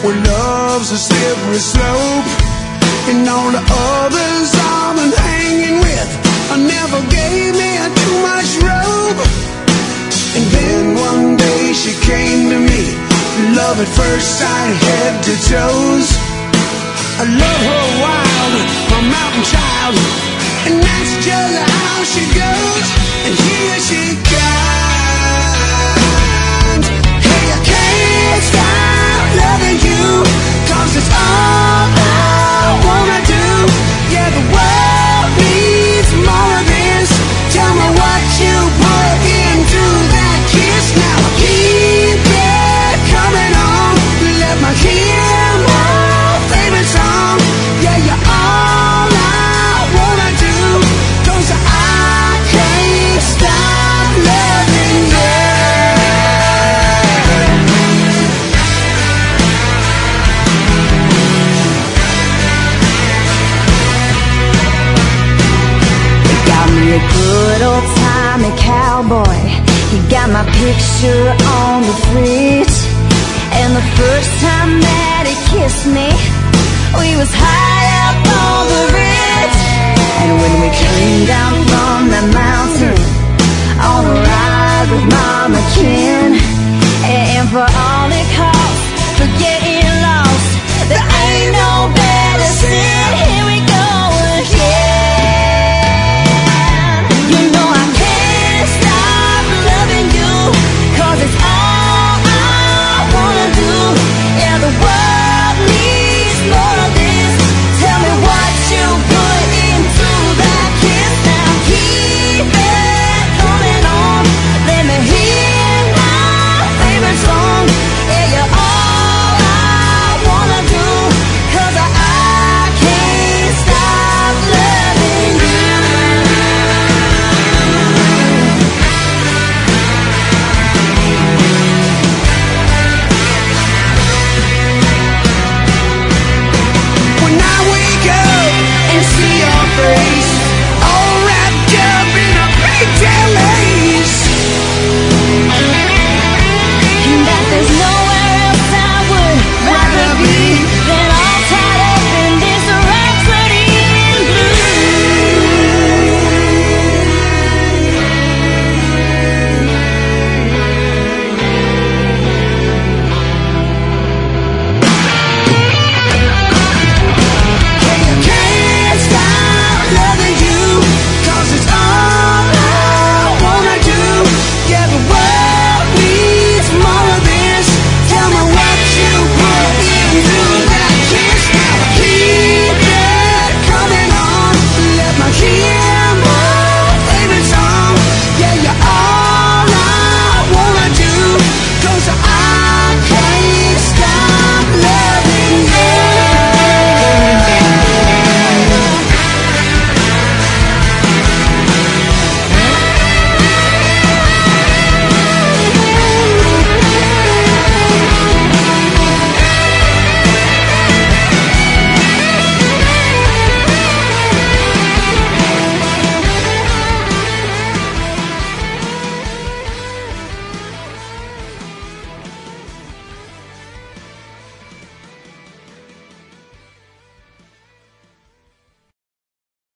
Well, love's a slippery slope, and all the others I've been hanging with never gave me too much rope. And then one day she came to me, love at first sight, head to toes. I love her wild, a mountain child, and that's just how she goes. And here she comes. Hey, I can't stop loving you, 'cause it's all I wanna do. Yeah, the world needs more of this. Tell me what you put into that kiss. Now keep it coming on. Let me hear my favorite song. Yeah, you're all I wanna do, 'cause I can't stop loving you. You got me a good old timey cowboy. You got my picture on the fridge.